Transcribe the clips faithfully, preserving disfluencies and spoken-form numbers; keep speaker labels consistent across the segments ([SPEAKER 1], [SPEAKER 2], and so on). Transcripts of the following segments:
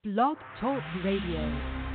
[SPEAKER 1] Blog Talk Radio.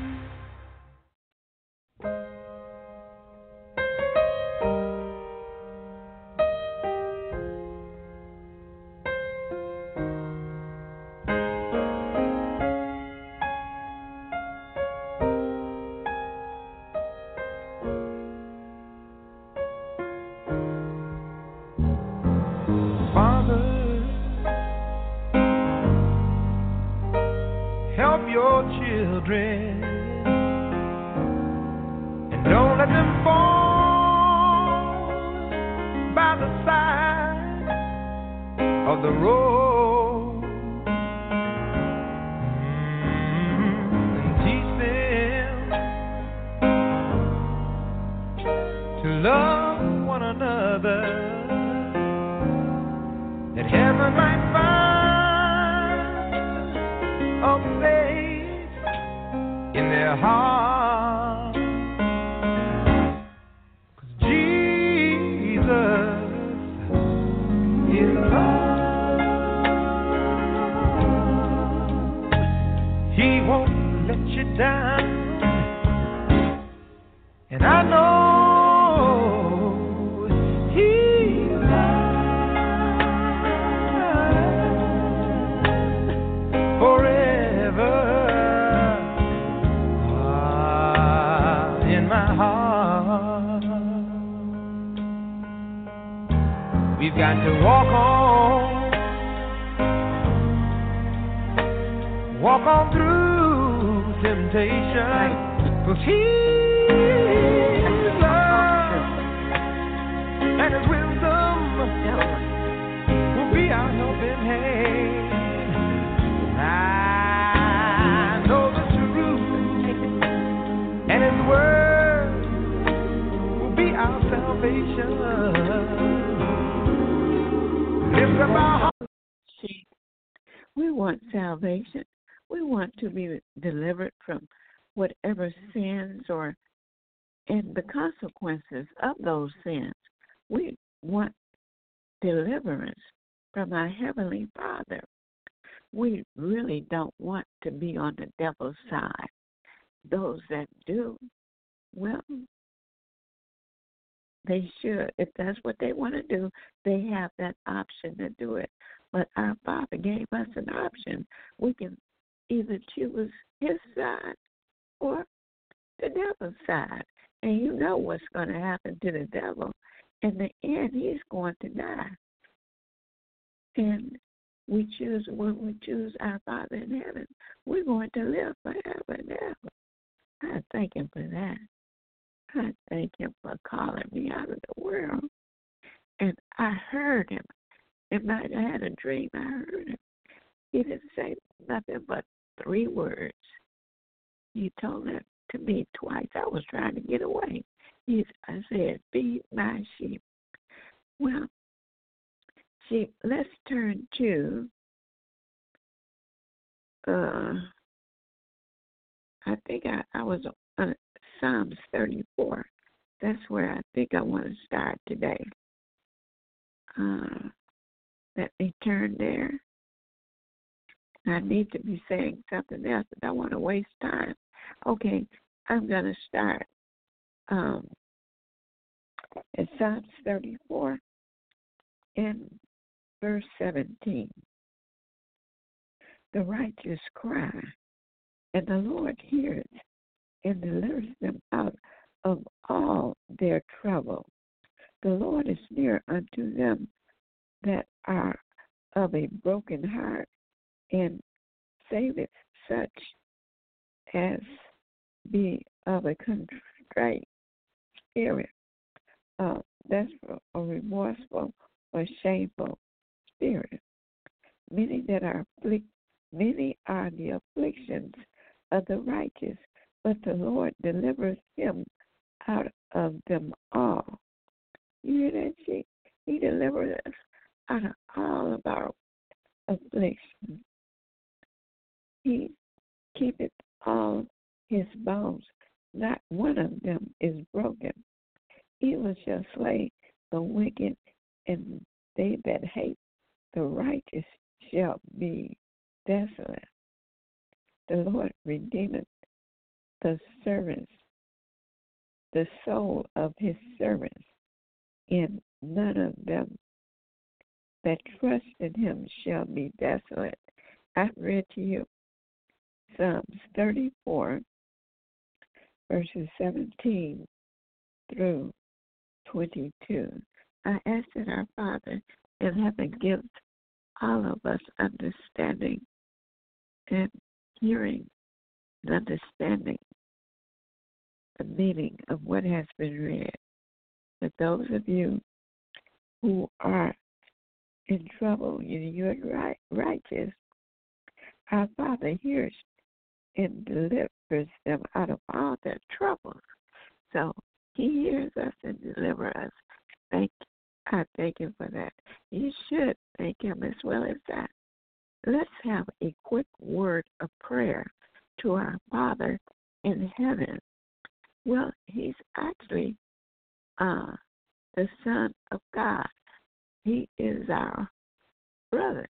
[SPEAKER 2] We want salvation. We want to be delivered from whatever sins or and the consequences of those sins. We want deliverance from our Heavenly Father. We really don't want to be on the devil's side. Those that do, well, they should. If that's what they want to do, they have that option to do it. But our Father gave us an option. We can either choose his side or the devil's side. And you know what's going to happen to the devil. In the end, he's going to die. And we choose, when we choose our Father in heaven, we're going to live forever and ever. I thank him for that. I thank him for calling me out of the world. And I heard him. And I had a dream. I heard him. He didn't say nothing but three words. He told it to me twice. I was trying to get away. He, I said, feed my sheep. Well, see, let's turn to, uh, I think I, I was on Psalms thirty-four. That's where I think I want to start today. Uh, let me turn there. I need to be saying something else, but I don't want to waste time. Okay, I'm going to start um, in Psalms thirty-four in verse seventeen. The righteous cry, and the Lord hears and delivers them out of all their trouble. The Lord is near unto them that are of a broken heart, and saveth such as be of a contrite spirit. Uh, that's for a remorseful or shameful spirit. Many that are afflict, many are the afflictions of the righteous, but the Lord delivers him out of them all. You hear that, she? He delivers us out of all of our afflictions. He keepeth all his bones. Not one of them is broken. Evil shall slay the wicked, and they that hate the righteous shall be desolate. The Lord redeemeth the servants, the soul of his servants, and none of them that trust in him shall be desolate. I've read to you Psalms thirty-four, verses seventeen through twenty-two. I ask that our Father in heaven gives all of us understanding and hearing and understanding the meaning of what has been read. But those of you who are in trouble, you are right, righteous, our Father hears and delivers them out of all their troubles. So he hears us and delivers us. Thank I thank him for that. You should thank him as well as that. Let's have a quick word of prayer to our Father in heaven. Well, he's actually uh, the Son of God. He is our brother.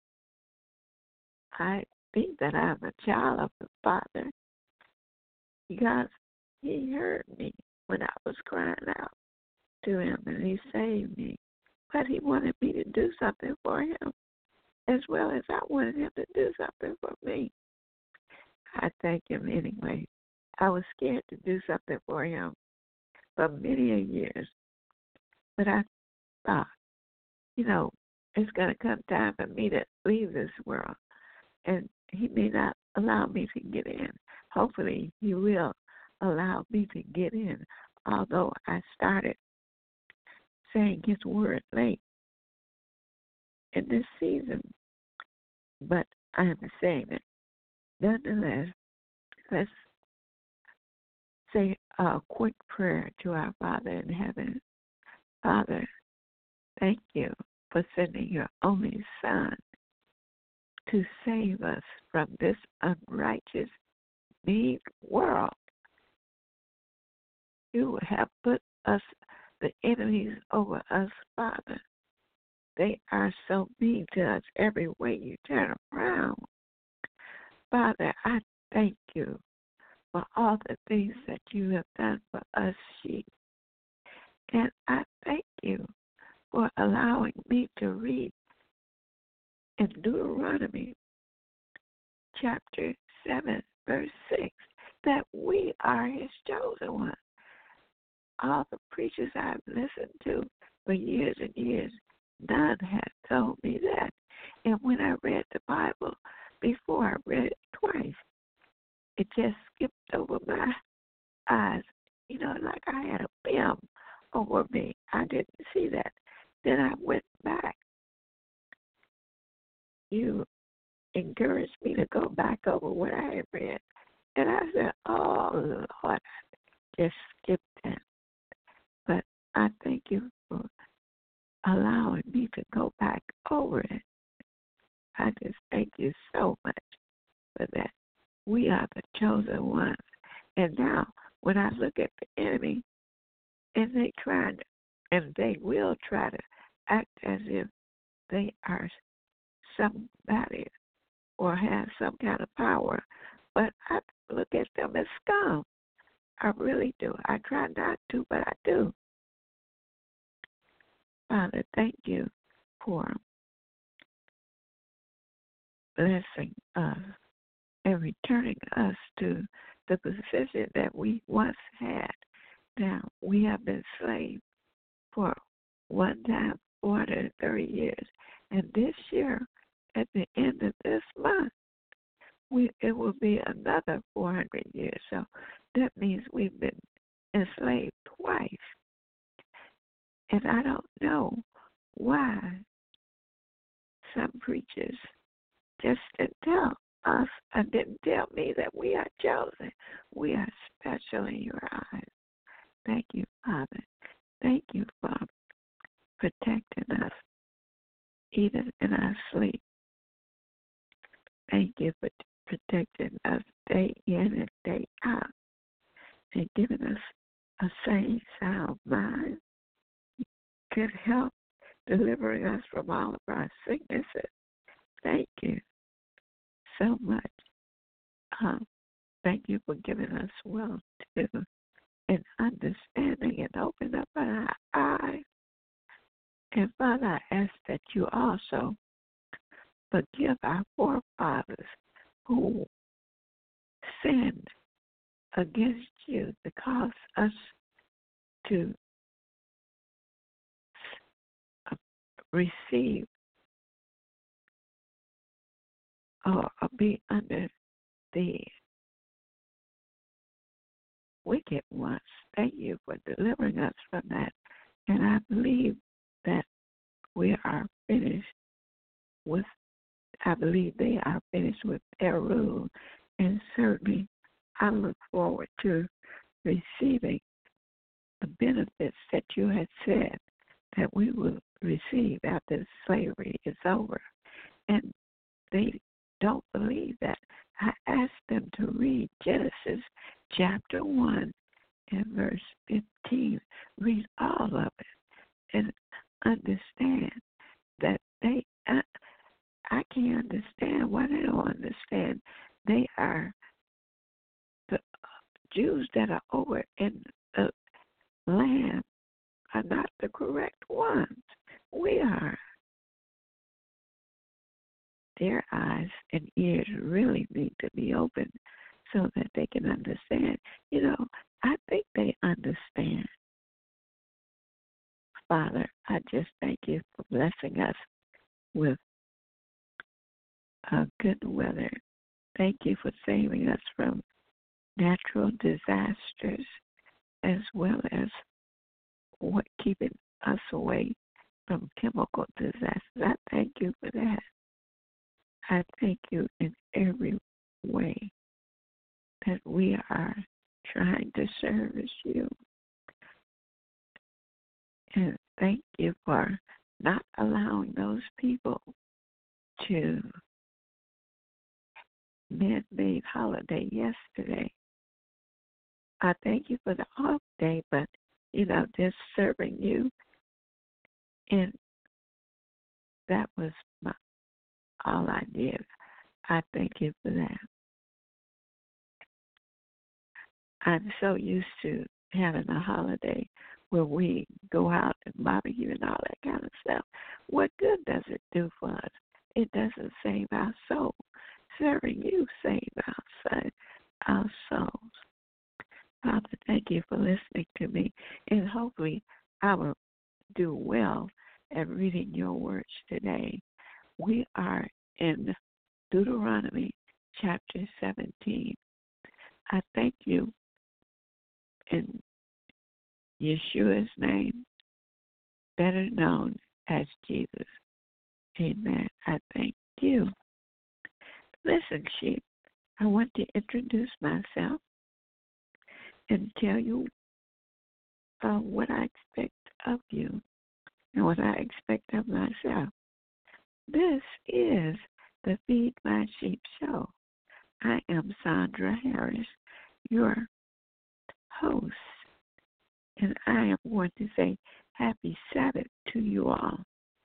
[SPEAKER 2] I think that I'm a child of the Father because he heard me when I was crying out to him and he saved me. But he wanted me to do something for him as well as I wanted him to do something for me. I thank him anyway. I was scared to do something for him for many a years. But I thought, you know, it's going to come time for me to leave this world. And he may not allow me to get in. Hopefully he will allow me to get in, although I started saying his word late in this season. But I'm saying it. Nonetheless, let's say a quick prayer to our Father in heaven. Father, thank you for sending your only Son to save us from this unrighteous, mean world. You have put us, the enemies over us, Father. They are so mean to us every way you turn around. Father, I thank you for all the things that you have done for us, sheep. And I thank you for allowing me to read in Deuteronomy chapter seven, verse six, that we are his chosen one. All the preachers I've listened to for years and years, none had told me that. And when I read the Bible, before I read it twice, it just skipped over my eyes. You know, like I had a film over me. I didn't see that. Then I went back. You encouraged me to go back over what I had read. And I said, oh, Lord, I just skipped that. But I thank you for allowing me to go back over it. I just thank you so much for that. We are the chosen ones. And now, when I look at the enemy, and they try to, and they will try to act as if they are somebody or have some kind of power, but I look at them as scum. I really do. I try not to, but I do. Father, thank you for blessing us and returning us to the position that we once had. Now, we have been slaves for one time four hundred thirty years. And this year, at the end of this month, we it will be another four hundred years. So that means we've been enslaved twice. And I don't know why some preachers just didn't tell us and didn't tell me that we are chosen. We are special in your eyes. Thank you, Father. Thank you for protecting us, even in our sleep. Thank you for protecting us day in and day out and giving us a sane, sound mind. Good health, delivering us from all of our sicknesses. Thank you so much. Uh, thank you for giving us will to and understanding and open up our eyes. And Father, I ask that you also forgive our forefathers who sinned against you to cause us to receive or be under the wicked ones. Thank you for delivering us from that. And I believe that we are finished with, I believe they are finished with their rule. And certainly I look forward to receiving the benefits that you had said that we will receive after slavery is over. And they don't believe that. I asked them to read Genesis chapter one and verse fifteen. Read all of it and understand that they, I, I can't understand why they don't understand. They are the Jews that are over in the land are not the correct ones. We are. Their eyes and ears really need to be opened so that they can understand. You know, I think they understand. Father, I just thank you for blessing us with uh, good weather. Thank you for saving us from natural disasters as well as what keeping us away from chemical disasters. I thank you for that. I thank you in every way that we are trying to service you. And thank you for not allowing those people to man-made holiday yesterday. I thank you for the off day, but, you know, just serving you. And that was my, all I did. I thank you for that. I'm so used to having a holiday where we go out and barbecue and all that kind of stuff. What good does it do for us? It doesn't save our soul. Serving you save our, our souls. Father, thank you for listening to me, and hopefully I will do well at reading your words today. We are in Deuteronomy chapter seventeen. I thank you in Yeshua's name, better known as Jesus. Amen. I thank you. Listen, sheep, I want to introduce myself and tell you uh, what I expect of you and what I expect of myself. This is the Feed My Sheep show. I am Sandra Harris, your host, and I am going to say happy Sabbath to you all.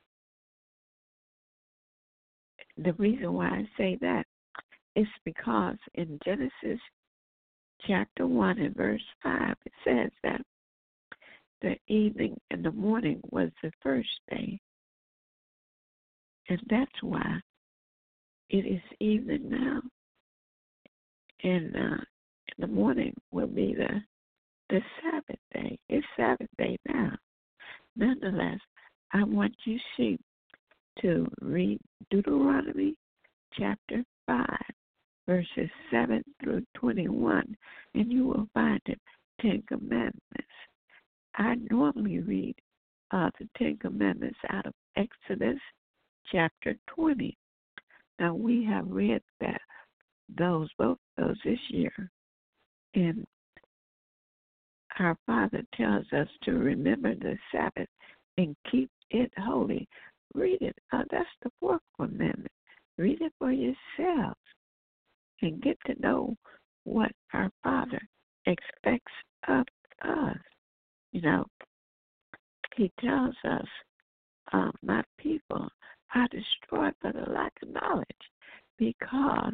[SPEAKER 2] The reason why I say that is because in Genesis chapter one and verse five, it says that the evening and the morning was the first day. And that's why it is evening now. And uh, the morning will be the, the Sabbath day. It's Sabbath day now. Nonetheless, I want you sheep to read Deuteronomy chapter five, verses seven through twenty-one, and you will find the Ten Commandments. I normally read uh, the Ten Commandments out of Exodus chapter twenty. Now, we have read that those, both those this year, and our Father tells us to remember the Sabbath and keep it holy. Read it. Uh, that's the fourth commandment. Read it for yourselves and get to know what our Father expects of us. You know, He tells us, uh, my people are destroyed for the lack of knowledge, because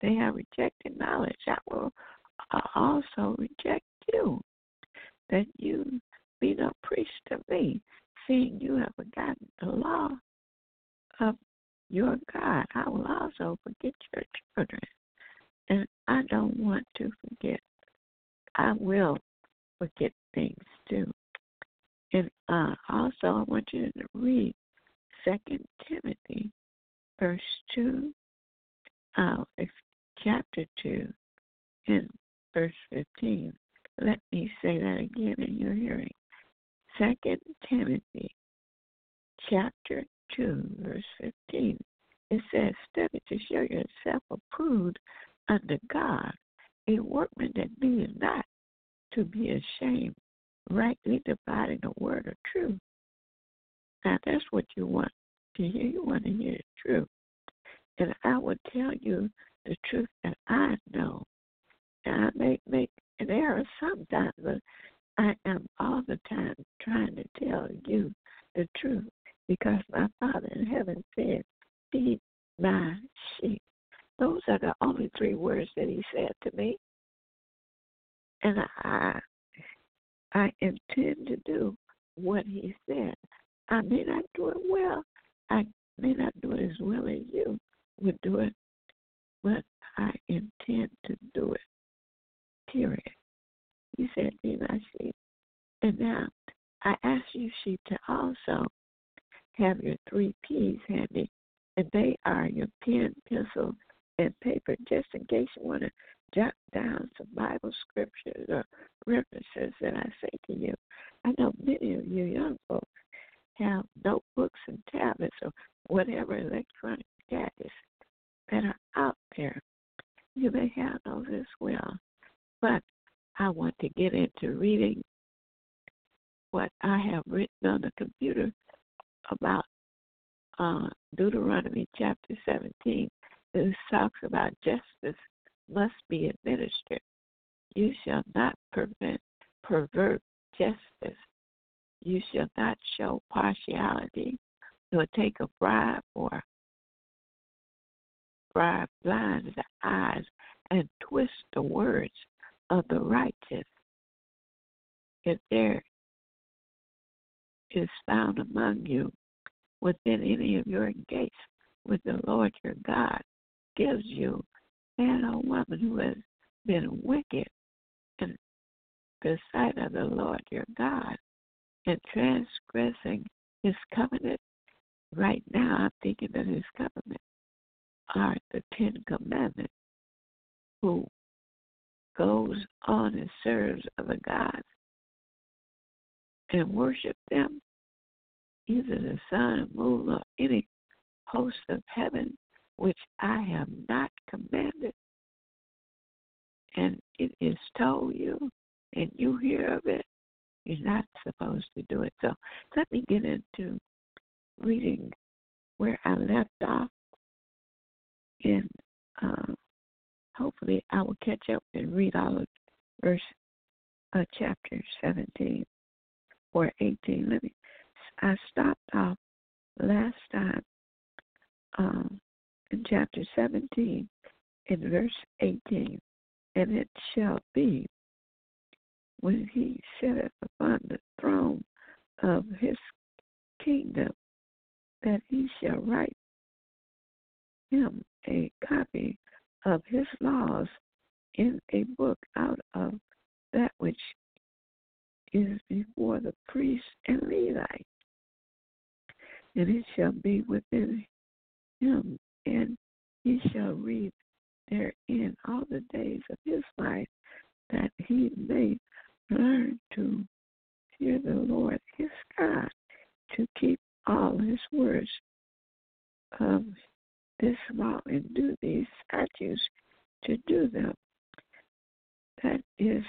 [SPEAKER 2] they have rejected knowledge, I will uh, also reject you, that you be no priest to me, seeing you have forgotten the law of your God. I will also forget your children, and I don't want to forget. I will forget things too. And uh, also, I want you to read Second Timothy, verse two, uh, chapter two, and verse fifteen. Let me say that again in your hearing. Second Timothy, chapter two, verse fifteen. It says, "Study to show yourself approved unto God, a workman that needeth not to be ashamed, rightly dividing the word of truth." Now, that's what you want to hear. You want to hear the truth. And I will tell you the truth that I know. And I may make an error sometimes, but I am all the time trying to tell you the truth, because my Father in heaven said, "Feed my sheep." Those are the only three words that he said to me. And I I intend to do what he said. I may not do it well. I may not do it as well as you would do it, but I intend to do it, period. He said, "Be my sheep." And now I ask you, sheep, to also have your three P's handy, and they are your pen, pencil, and paper, just in case you want to jot down some Bible scriptures or references that I say to you. I know many of you young folks have notebooks and tablets or whatever electronic gadgets that are out there. You may have those as well. But I want to get into reading what I have written on the computer about uh, Deuteronomy chapter seventeen. It talks about justice must be administered. You shall not prevent, pervert justice. You shall not show partiality, nor take a bribe, or bribe blinds the eyes and twist the words of the righteous. If there is found among you within any of your gates with the Lord your God gives you, man or woman who has been wicked in the sight of the Lord your God and transgressing his covenant. Right now, I'm thinking that his covenant are the Ten Commandments, who goes on and serves other gods and worship them, either the sun, moon, or any host of heaven, which I have not commanded, and it is told you, and you hear of it, you're not supposed to do it. So let me get into reading where I left off, and uh, hopefully I will catch up and read all of verse uh, chapter seventeen or eighteen. Let me. I stopped off last time um, in chapter seventeen in verse eighteen, and it shall be when he sitteth upon the throne of his kingdom that he shall write him a copy of his laws in a book out of that which is before the priest and Levite. And it shall be within him, and he shall read therein all the days of his life, that he may learn to fear the Lord his God, to keep all his words of this law and do these statutes, to do them. That is,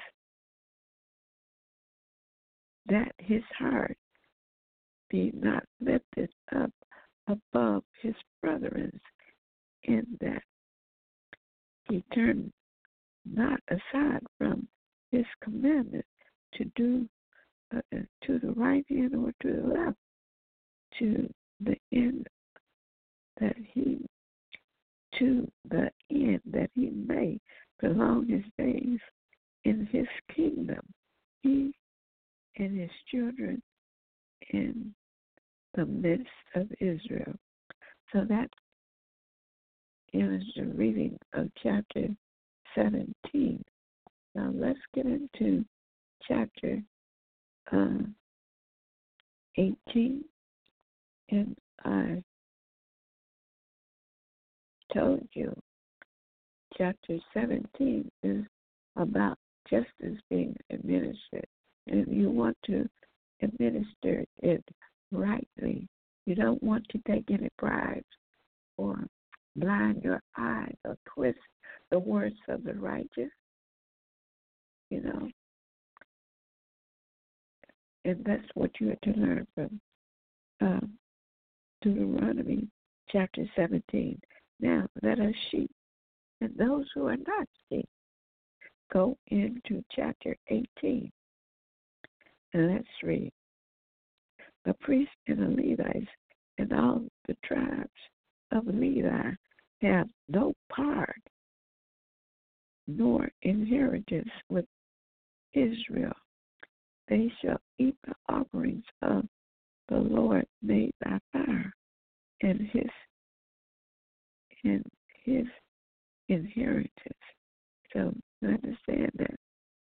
[SPEAKER 2] that his heart be not lifted up above his brethren, in that he turn not aside from his commandment to do uh, to the right hand or to the left, to the end that he to the end that he may prolong his days in his kingdom, he and his children in the midst of Israel. So that is the reading of chapter seventeen. Now let's get into chapter uh, eighteen. And I told you chapter seventeen is about justice being administered. And if you want to administer it rightly, you don't want to take any bribes or blind your eyes or twist the words of the righteous, you know. And that's what you are to learn from um, Deuteronomy chapter seventeen. Now, let us sheep, and those who are not sheep, go into chapter eighteen. And let's read. The priests and the Levites and all the tribes of Levi have no part nor inheritance with Israel. They shall eat the offerings of the Lord made by fire, and his and his inheritance. So understand that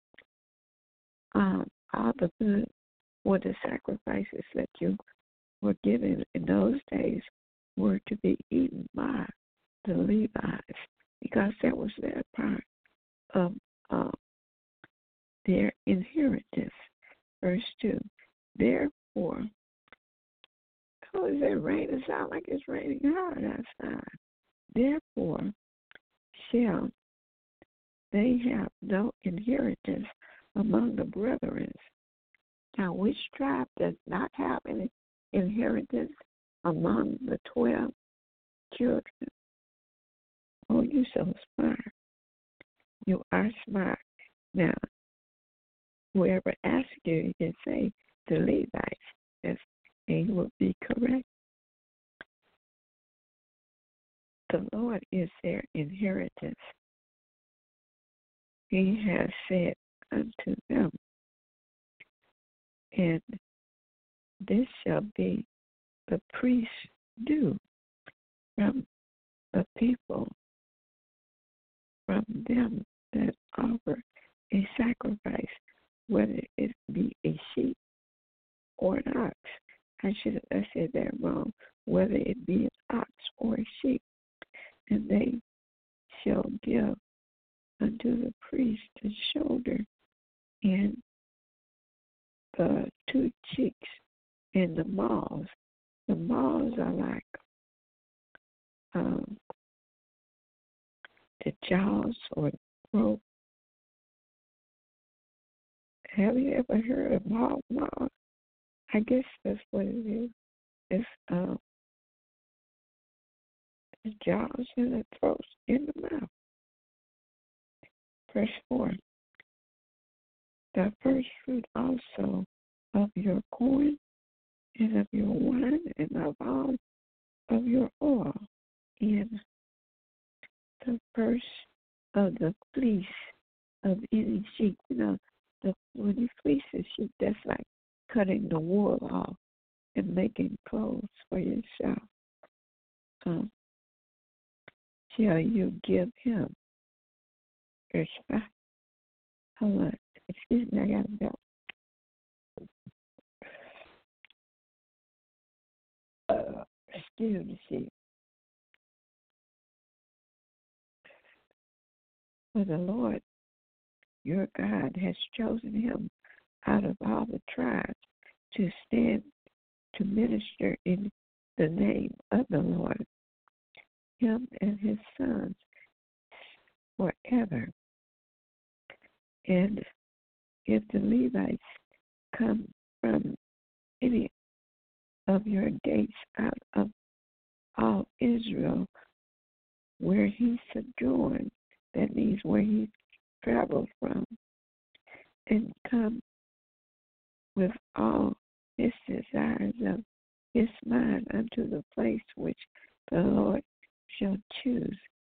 [SPEAKER 2] um, all the food or the sacrifices that you were given in those days were to be eaten by the Levites, because that was their part of uh, their inheritance. Verse two. Therefore, oh, is it raining? It sounds like it's raining hard outside. Therefore, shall they have no inheritance among the brethren. Now, which tribe does not have any inheritance among the twelve children? Oh, you so smart. You are smart. Now, whoever asks you, you can say the Levites. Yes, and you will be correct. The Lord is their inheritance. He has said unto them, and this shall be the priest's due from the people, from them that offer a sacrifice, whether it be a sheep or an ox. I should have said that wrong. Whether it be an ox or a sheep, and they shall give unto the priest the shoulder and the two cheeks and the maws. The maws are like um, the jaws or the throat. Have you ever heard of maw maws? I guess that's what it is. It's um, the jaws and the throat in the mouth. Verse four. The first fruit also of your corn and of your wine and of all of your oil, and the first of the fleece of any sheep. You know, the, when you fleece a sheep, that's like cutting the wool off and making clothes for yourself. Um, shall you give him? Verse five. Hold on. Excuse me, I got to go. Uh, excuse me. For the Lord your God has chosen him out of all the tribes to stand to minister in the name of the Lord, him and his sons forever. And if the Levites come from any of your gates out of all Israel, where he sojourned, that means where he traveled from, and come with all his desires of his mind unto the place which the Lord shall choose,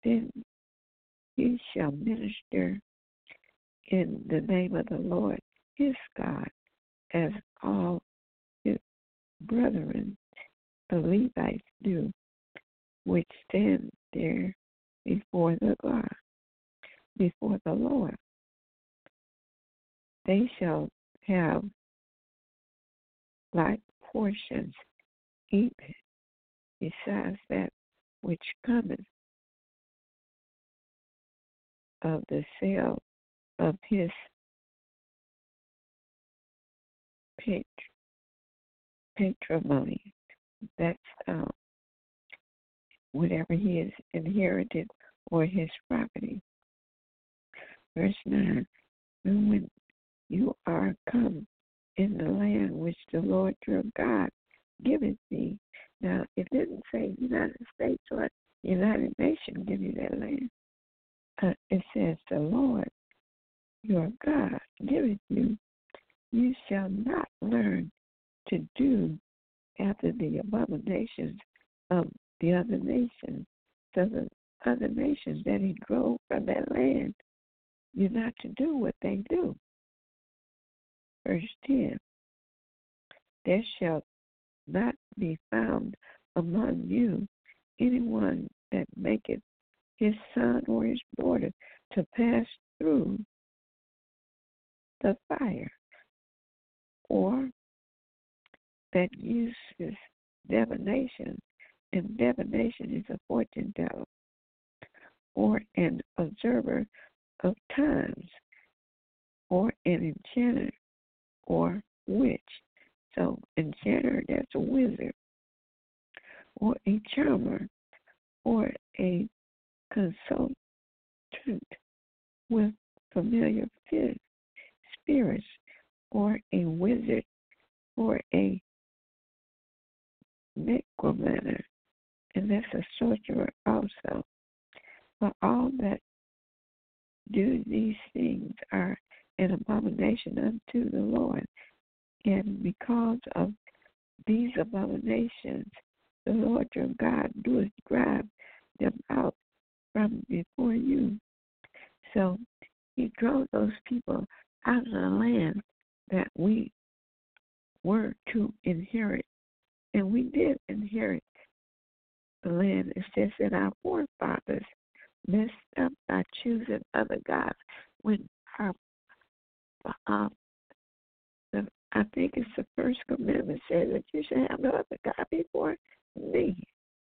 [SPEAKER 2] Then he shall minister in the name of the Lord his God, as all his brethren, the Levites, do, which stand there before the God, before the Lord. They shall have like portions, even besides that which cometh of the sale of his patrimony. That's uh, whatever he has inherited or his property. Verse nine, and when you are come in the land which the Lord your God giveth thee. Now, it didn't say United States or United Nations give you that land. Uh, it says the Lord your God giveth you. You shall not learn to do after the abominations of the other nations. So the other nations that he drove from that land, you're not to do what they do. Verse ten, there shall not be found among you anyone that maketh his son or his daughter to pass through the fire, or that uses divination, and divination is a fortune teller, or an observer of times, or an enchanter or witch. So enchanter, that's a wizard, or a charmer, or a consultant with familiar spirits, or a wizard, or a necromancer, and that's a sorcerer also. For all that do these things are an abomination unto the Lord, and because of these abominations, the Lord your God doeth drive them out from before you. So he drove those people out of the land that we were to inherit. And we did inherit the land. It's just that our forefathers messed up by choosing other gods. When our, uh, the, I think it's the first commandment says that you should have no other God before me.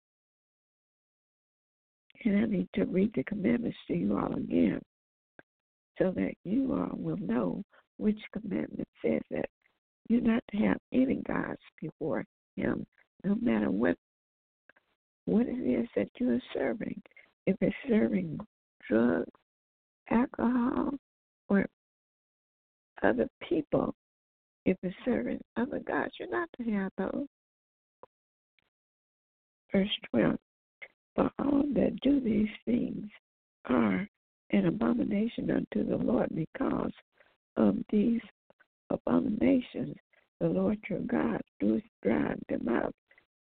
[SPEAKER 2] And I need to read the commandments to you all again, so that you all will know which commandment says that you're not to have any gods before him, no matter what what it is that you are serving. If it's serving drugs, alcohol, or other people, if it's serving other gods, you're not to have those. Verse twelve, for all that do these things are an abomination unto the Lord. Because of these abominations, the Lord your God doeth drive them out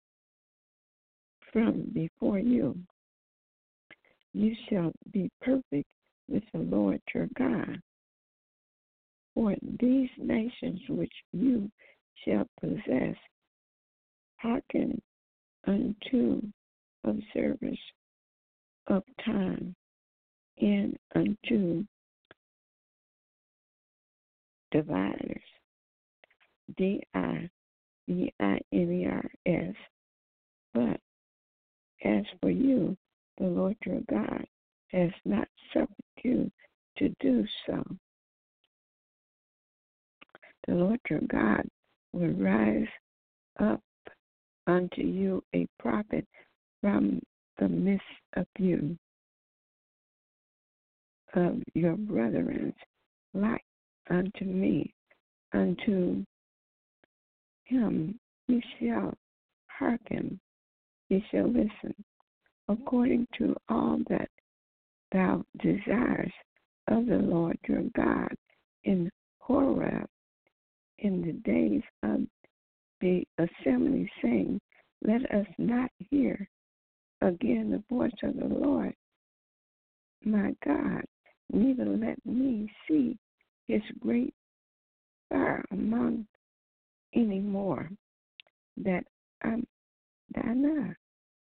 [SPEAKER 2] from before you. You shall be perfect with the Lord your God. For these nations which you shall possess hearken unto observers of time, and unto diviners, D I V I N E R S. But as for you, the Lord your God has not suffered you to do so. The Lord your God will rise up unto you a prophet from the midst of you, of your brethren, like unto me. Unto him you shall hearken, ye shall listen, according to all that thou desires of the Lord your God in Horeb, in the days of the assembly, saying, let us not hear again the voice of the Lord, my God, neither let me see his great fire among any more, that I die not.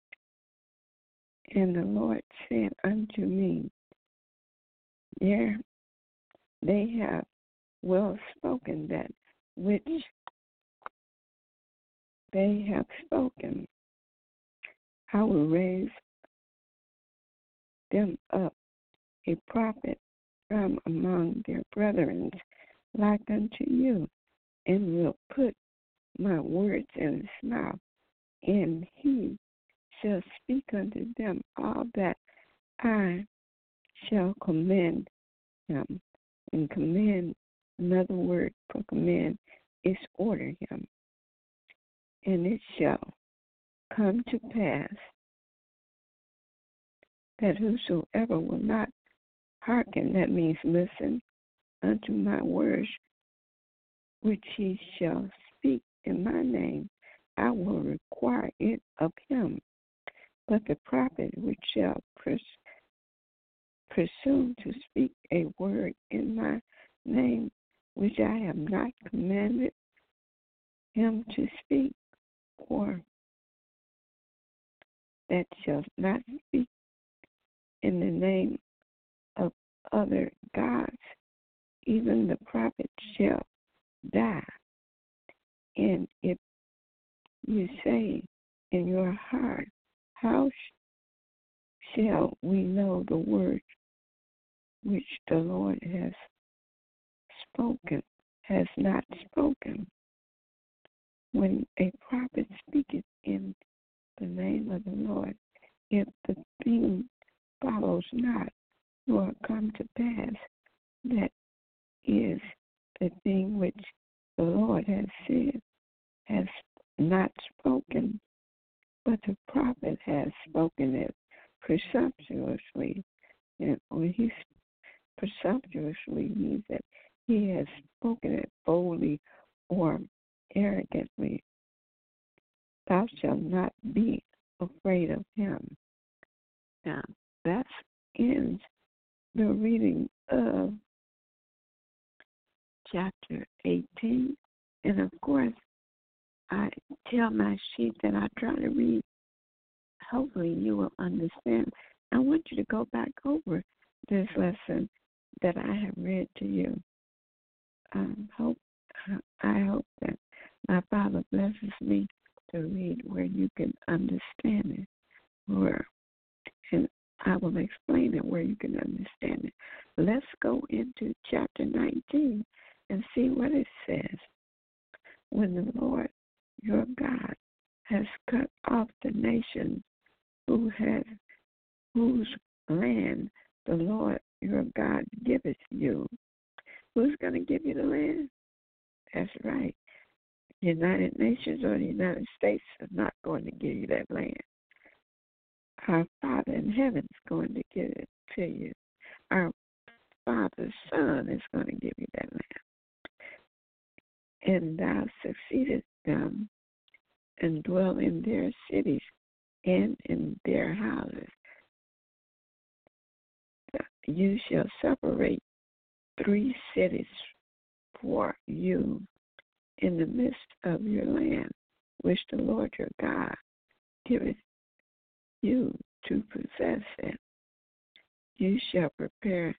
[SPEAKER 2] And the Lord said unto me, There they have well spoken that which they have spoken. I will raise them up a prophet from among their brethren like unto you, and will put my words in his mouth, and he shall speak unto them all that I shall command him. And command, another word for command is order him. And it shall come to pass that whosoever will not hearken, that means listen, unto my words, which he shall speak in my name, I will require it of him. But the prophet which shall pres- presume to speak a word in my name, which I have not commanded him to speak, or that shall not speak in the name of other gods, even the prophet shall die. And if you say in your heart, how sh- shall we know the word which the Lord has spoken, has not spoken? When a prophet speaketh in the name of the Lord, if the thing follows not, nor come to pass, that is the thing which the Lord has said, has not spoken, but the prophet has spoken it presumptuously. And when he presumptuously means that he has spoken it boldly or arrogantly, thou shalt not be afraid of him. Now, that ends the reading of chapter eighteen. And of course, I tell my sheep that I try to read. Hopefully you will understand. I want you to go back over this lesson that I have read to you. Um, hope I hope that my Father blesses me to read where you can understand it, where, and I will explain it where you can understand it. Let's go into chapter nineteen and see what it says. When the Lord your God has cut off the nations who has whose land the Lord your God giveth you. Who's going to give you the land? That's right. The United Nations or the United States are not going to give you that land. Our Father in heaven is going to give it to you. Our Father's Son is going to give you that land. And thou succeedest them and dwell in their cities and in their houses. You shall separate three cities for you in the midst of your land, which the Lord your God giveth you to possess it. You shall prepare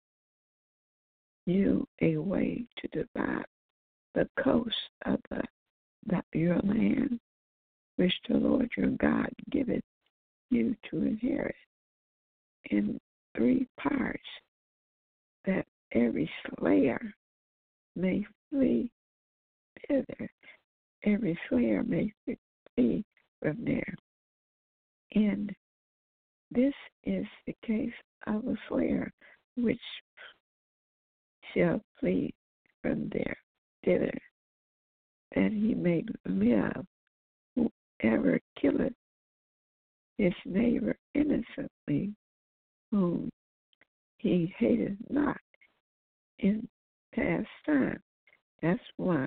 [SPEAKER 2] you a way to divide the coast of the, the, your land, which the Lord your God giveth you to inherit, in three parts, that every slayer may flee thither, every slayer may flee from there. And this is the case of a slayer which shall flee from there thither, that he may live. Whoever killeth his neighbor innocently, whom he hateth not in past time. That's one.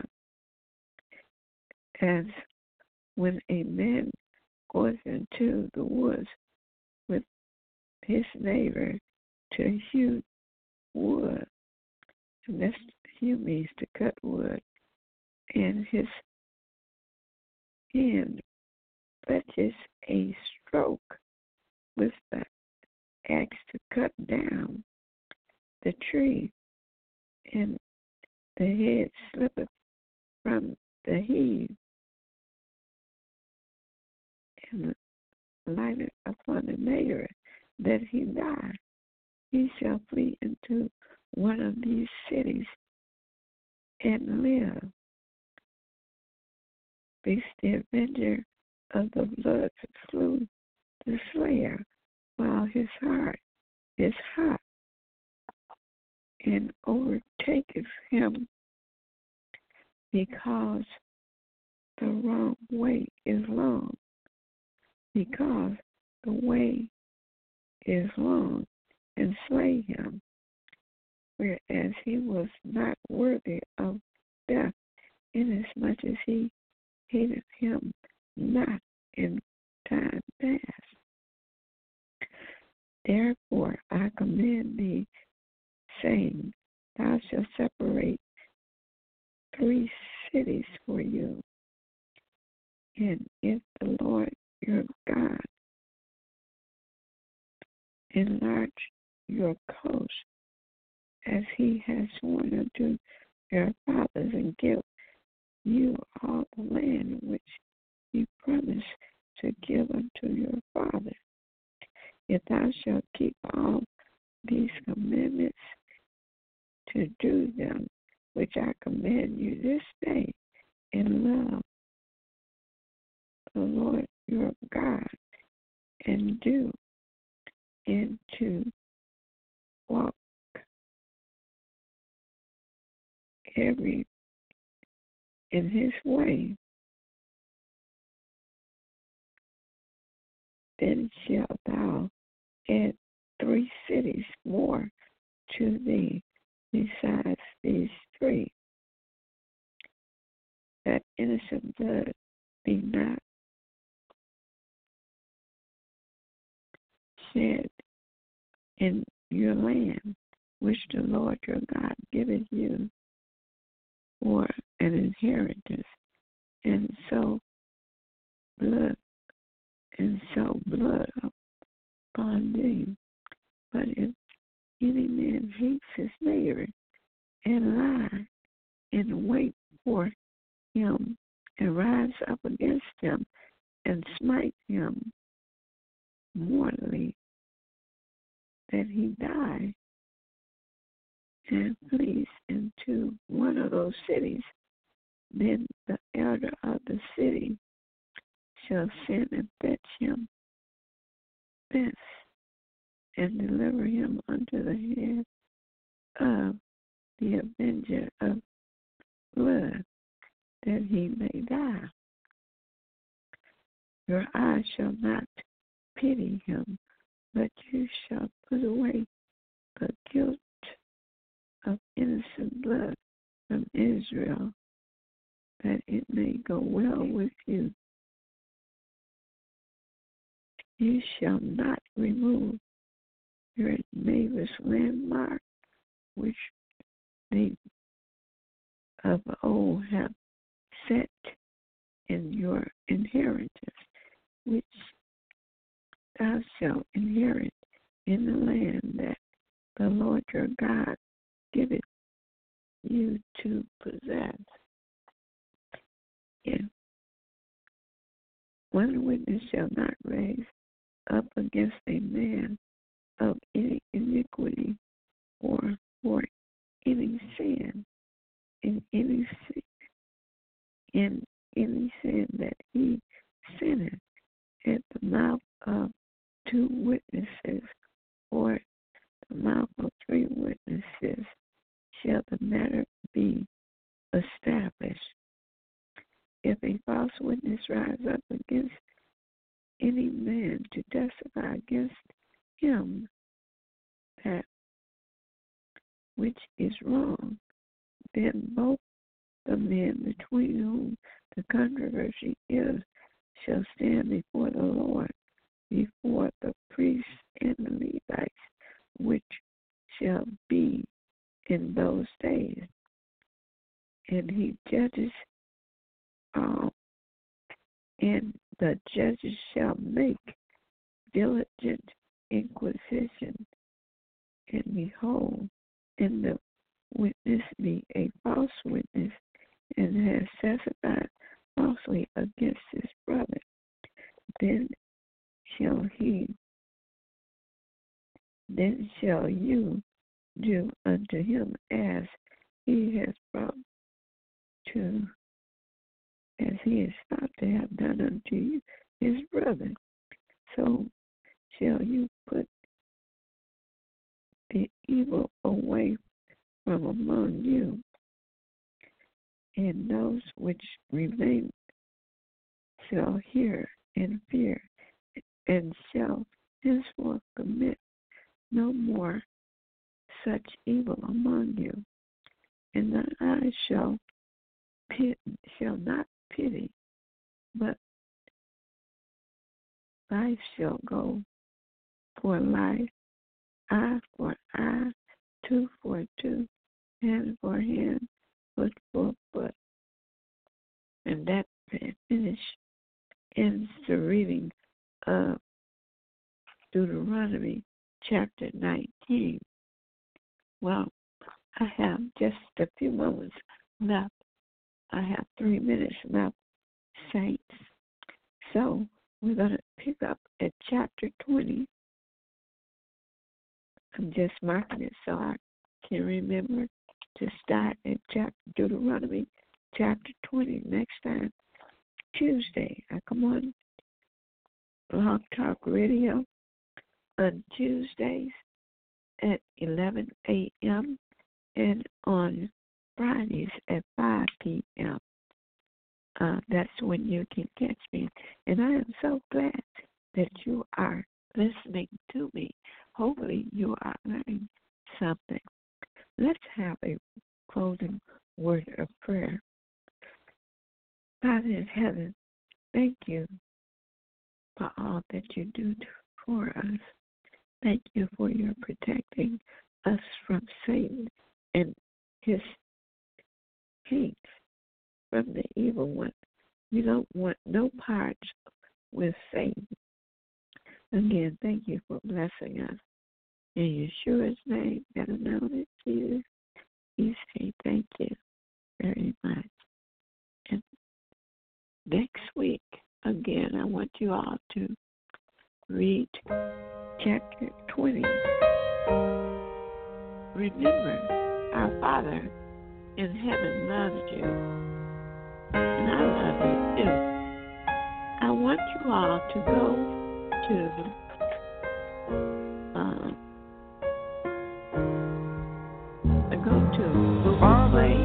[SPEAKER 2] As when a man goes into the woods with his neighbor to hew wood, and that's hew means to cut wood, and his hand fetches a stroke with the axe to cut down the tree, and the head slippeth from the heave, and lighted upon the neighbor that he die. He shall flee into one of these cities and live. Beast the avenger of the blood slew the slayer, while his heart is hot, and overtaketh him, because the wrong way is long, because the way is long, and slay him, whereas he was not worthy of death, inasmuch as he hated him not in time past. Therefore I command thee, saying, thou shalt separate three cities for you, and if the Lord your God enlarge your coast, as he has sworn unto your fathers, and give you all the land which he promised to give unto your father, if thou shalt keep all these commandments to do them, which I command you this day, and love the Lord your God, and do, and to walk every in his way, then shalt thou add three cities more to thee besides these three, that innocent blood be not shed in your land, which the Lord your God giveth you for an inheritance, and so blood and so blood upon thee. But if any man hates his neighbor, and lie, and wait for him, and rise up against him, and smite him mortally, that he die, and flees into one of those cities, then the elder of the city shall send and fetch him thence, and deliver him unto the hand of the avenger of blood, that he may die. Your eye shall not pity him, but you shall put away the guilt of innocent blood from Israel, that it may go well with you. You shall not remove your neighbor's landmark, which they of old have set in your inheritance, which thou shalt inherit in the land that the Lord your God giveth you to possess. If one witness shall not raise up against a man of any iniquity, or for any sin, in any sin, in any sin that he sinneth, at the mouth of two witnesses, or the mouth of three witnesses, shall the matter be established. If a false witness rise up against any man to testify against him that which is wrong, then both the men between whom the controversy is shall stand before the Lord, before the priests and the Levites, which shall be in those days. And he judges all, and the judges shall make diligent inquisition, and behold, and the witness be a false witness, and has testified falsely against his brother. Then shall he, then shall you do unto him as he has brought to, as he is thought to have done unto you, his brother. So shall you put the evil away from among you, and those which remain shall hear and fear, and shall henceforth commit no more such evil among you. And the eye shall pit, shall not pity, but life shall go for life, eye for eye, tooth for tooth, hand for hand, foot for foot. And that finish ends the reading of Deuteronomy chapter nineteen. Well, I have just a few moments left. I have three minutes left, saints. So we're going to pick up at chapter twenty. I'm just marking it so I can remember to start at chapter Deuteronomy chapter twenty next time. Tuesday, I come on Blog Talk Radio on Tuesdays at eleven a.m. and on Fridays at five p.m. Uh, that's when you can catch me. And I am so glad that you are listening to me. Hopefully you are learning something. Let's have a closing word of prayer. Father in heaven, thank you for all that you do for us. Thank you for your protecting us from Satan and his hate from the evil one. We don't want no parts with Satan. Again, thank you for blessing us. In Yeshua's name, better known as Jesus, we say thank you very much. And next week, again, I want you all to read chapter twenty. Remember, our Father in heaven loves you, and I love you too. I want you all to go to uh, go to Google Play,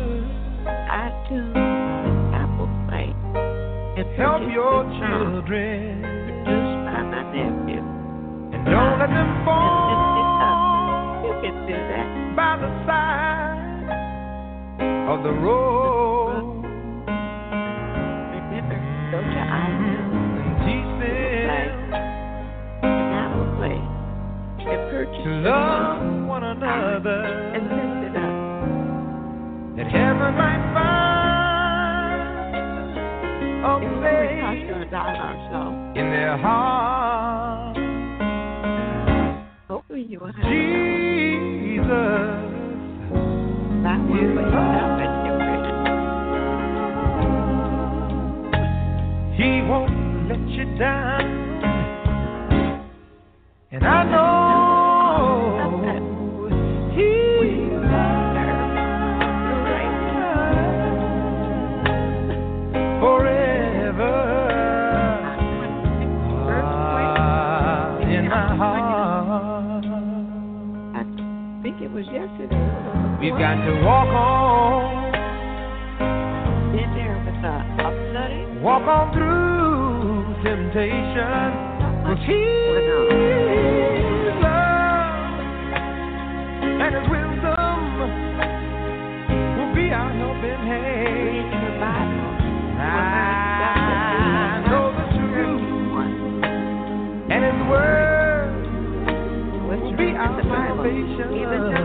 [SPEAKER 2] iTunes, Apple Play, and
[SPEAKER 3] help your
[SPEAKER 2] children produced by my nephew.
[SPEAKER 3] And don't let them fall.
[SPEAKER 2] You can do that
[SPEAKER 3] by the side of the road.
[SPEAKER 2] Remember, go to iTunes
[SPEAKER 3] and teach them
[SPEAKER 2] and Apple Play and purchase
[SPEAKER 3] to love one another
[SPEAKER 2] and lift it up.
[SPEAKER 3] That heaven might find a place in their heart.
[SPEAKER 2] Hopefully you will have
[SPEAKER 3] Jesus
[SPEAKER 2] that one
[SPEAKER 3] is
[SPEAKER 2] for yourself
[SPEAKER 3] love.
[SPEAKER 2] and your friends.
[SPEAKER 3] He won't let you down. And I know He forever ah, in my heart.
[SPEAKER 2] I think it was yesterday.
[SPEAKER 3] We've got to walk on,
[SPEAKER 2] In there with a, a flooding.
[SPEAKER 3] walk on through temptation. With His love and His wisdom will be our helping hand.
[SPEAKER 2] The Bible.
[SPEAKER 3] I know the truth, and His word will be our salvation.